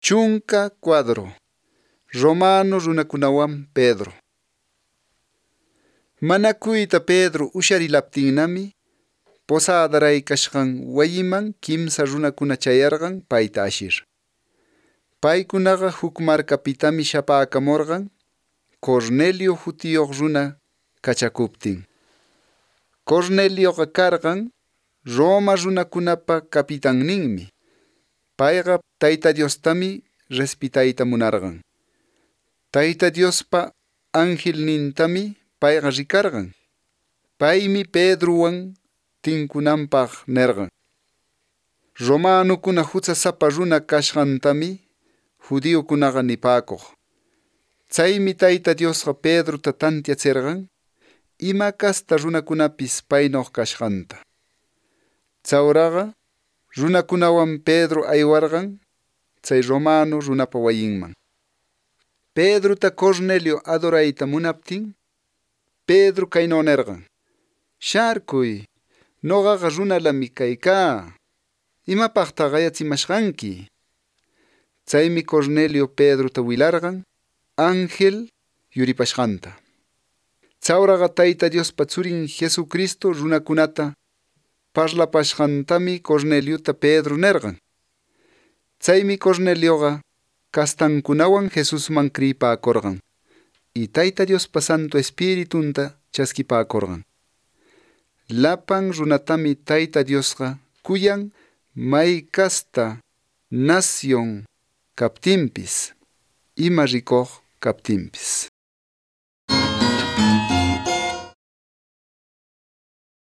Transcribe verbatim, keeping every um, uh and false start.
Chunka cuadro. Romano runakunawan Pedro. Manakuyta Pedro usharilaptinnami posadaray kashqan wayiman kimsa runakuna chayarqan payta ashir. Paykunaqa huk markapitami shapakamurqan Cornelio hutiyuq runa kachakuptin. Cornelioqa karqan Roma runakunapa kapitanninmi. Payqa Tayta Diostami respitayta munarqan. Tayta Diospa angelnintami payqa rikarqan. Paymi Pedrowan tinkunanpaq nerqan. Romanukuna hutsasapa runa kashqantami judiokunaqa nipakuq. Chaymi Tayta Diosqa Pedrota tantiachirqan ima kasta runakunapis paynuq kashqanta. Chawraqa runakunawan Pedro aywarqan chay Romano runapa wayinman. Pedrota Cornelio adorayta munaptin Pedro kayno nerqan: Sharkuy, noqaqa runalami kaykaa. Imapaqtaq qayachimashqanki? Chaymi Cornelio Pedrota wilarqan ángel yuripashqanta. Chawraqa Tayta Diospa churin Jesucristo runakunata parlapashqantami Corneliota Pedro nerqan. Chaymi Cornelioqa kastankunawan Jesusman kriyipakurqan y Tayta Diospa Santo Espiritunta chaskipakurqan. Lapan runatami Tayta Diosqa kuyan may kasta nación kaptinpis ima rikuq kaptinpis.